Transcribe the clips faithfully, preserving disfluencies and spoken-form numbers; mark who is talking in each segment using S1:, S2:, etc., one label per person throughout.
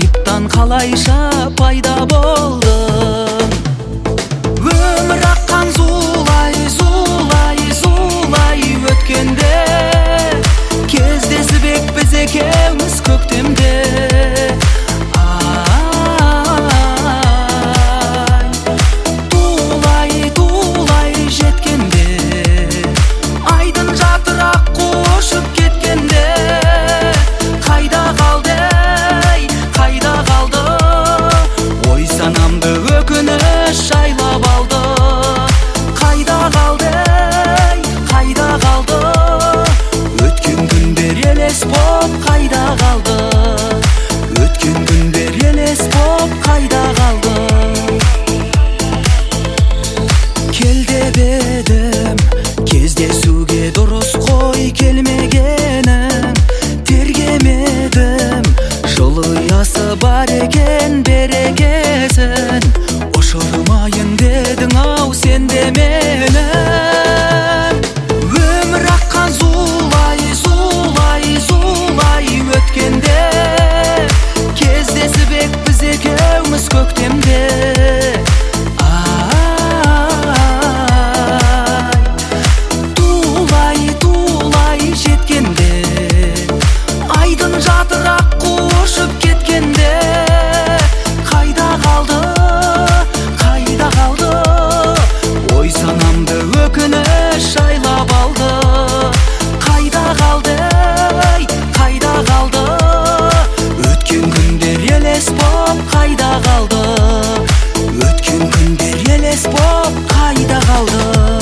S1: ғайыптан қалайша пайда болдың? Өмір аққан зулай, зулай, зулай өткенде, кездесіп ек біз екеуміз көктемде. Ай, тулай, тулай жеткенде, айдын жатырақ қошып кеткенде, қайда қалды, қайда қалды? Ой, санамды өкініш жайлап алды. Қайда қалды, қайда қалды? Өткен күндер елес боп қайда қалды? Өткен күндер елес боп қайда қалды? Кел деп едім, кездесуге дұрыс қой келмегенің. Тергемедім, жыл ұясы бар екен берекесін. Ұшырмайын дедің ау сен де мені. Өмір аққан зулай, зулай, зулай өткенде, кездесіп ек біз екеуміз көктемде. Ай, тулай, тулай жеткенде, айдын жатырақ қошып кеткенде, қайда қалды, қайда қалды? Ой, санамды өкініш жайлап алды. Қайда қалды, қайда қалды? Өткен күндер елес боп қайда қалды? Өткен күндер елес боп қайда қалды?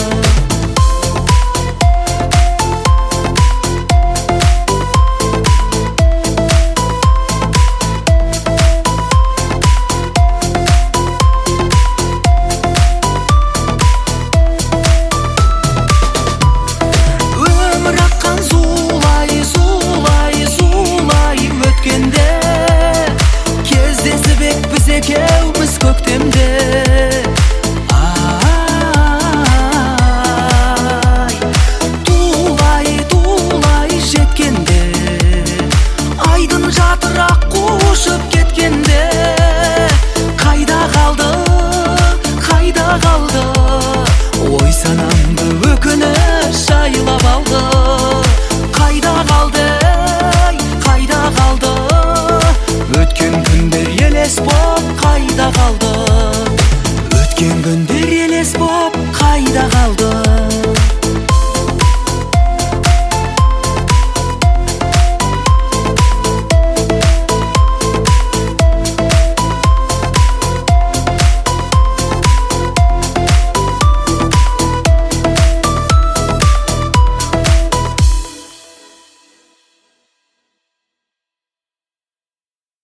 S1: Өмір аққан зулай, зулай, зулай өткенде, кездесіп ек біз екеуміз көктемде.